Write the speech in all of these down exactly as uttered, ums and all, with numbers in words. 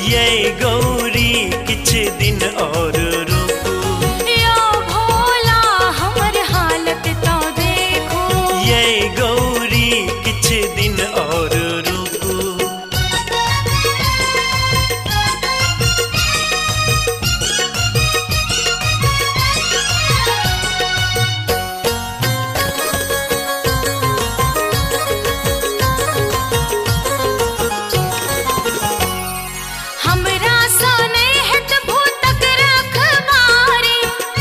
ये गौरी किछ दिन और रुकू, यो भोला हमर हालत तो देखो। ये गौरी किछ दिन और रुकू। हमरा सोने हेत भूतक रखवारी,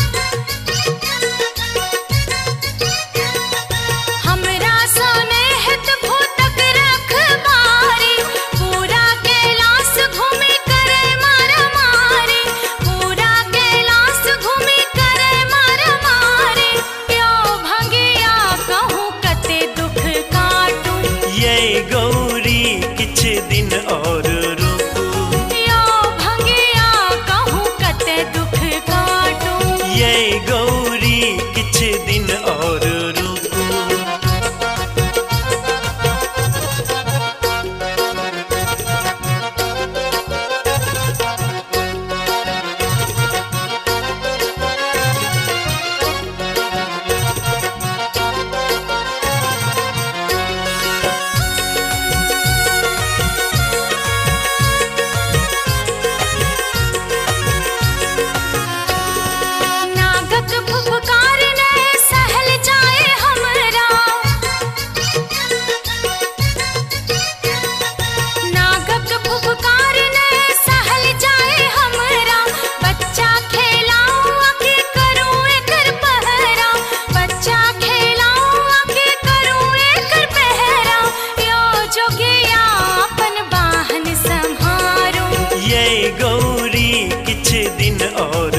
हमरा सोने हेत भूतक रखवारी। पूरा कैलाश घूमी करे मारा मारी, पूरा कैलाश घूमी करे मारा मारी। यो भंगिया कहूँ कते दुख काटू, ये गौरी किछ दिन और रुकू, यो भंगिया कहूँ कते दुख काटू। ये गौरी किछ दिन और रुकू। नागक फुफकार ने सहल जाए हमरा, नागक फुफकार ने सहल जाए हमरा। बच्चा खेलाऊं आके करूं एकर पहरा, बच्चा खेलाऊं आके करूं एकर पहरा। यो जोगिया अपन वाहन संहारूं, ये गौरी किछ दिन और